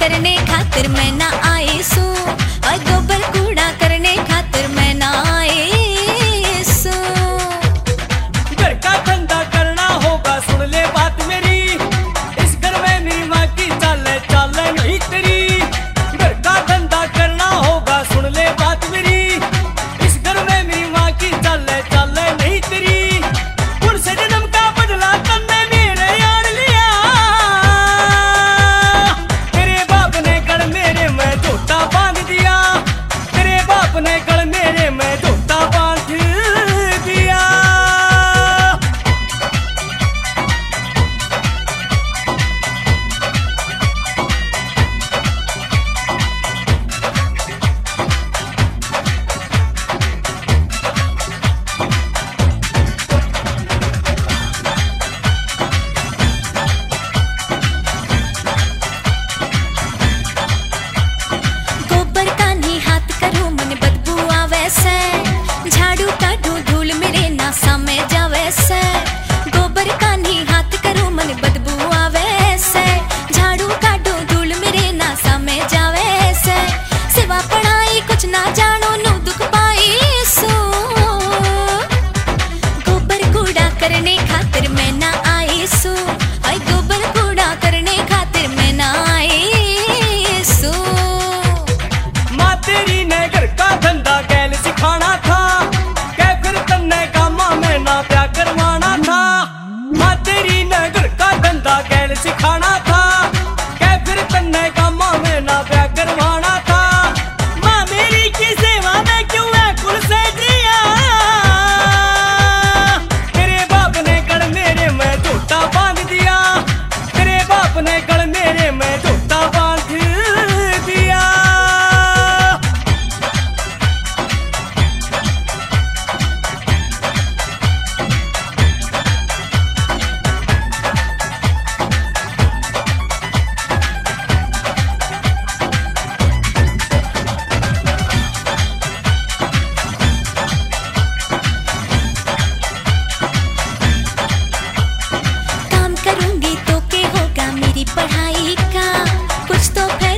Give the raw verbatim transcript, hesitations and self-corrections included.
करने खातिर मैं ना आई सू, और गोबर कूड़ा करने खातिर मैं ना आई सू। घर का धंधा करना होगा सुन ले बात मेरी, इस घर में मेरी माँ की चाले चाले नहीं तेरी। घर का धंधा करना होगा सुन ले बात मेरी, इस घर में मेरी माँ की चाले चाले नहीं तेरी। उनसे जन्म का बदला तन्ने मेरे यार लिया, तेरे बाप ने गल मेरे में झोटा बांध दिया, तेरे बाप ने गल मेरे में झोटा बांध दिया। गोबर का नी हाथ करूं मन बदबू आवे से, झाड़ू काटूं धूल मेरे नासा में जावे से। गोबर का नी हाथ करूं मन बदबू आवे से, झाड़ू काटूं धूल मेरे नासा में जावे से। सिवा पढ़ाई कुछ ना जानो नु दुख पाई सू, गोबर कूड़ा करने खातिर मैं ना आई सू, आई गोबर कूड़ा करने खातिर मैं ना आई सू। माँ तेरी ने घर का धंधा गैल सिखाना था, कै फिर तन्ने कामा में ना प्या करवाना था। माँ तेरी ने घर का धंधा गैल सिखाना था, कै फिर तन्ने कामा में ना प्या करवाना था। माँ मेरी की सेवा में क्यों है कुल से जिया, तेरे बाप ने गल मेरे में झोटा बांध दिया, तेरे बाप ने गल मेरे में झोटा बांध दिया। काम करूंगी तो के होगा मेरी पढ़ाई का, कुछ तो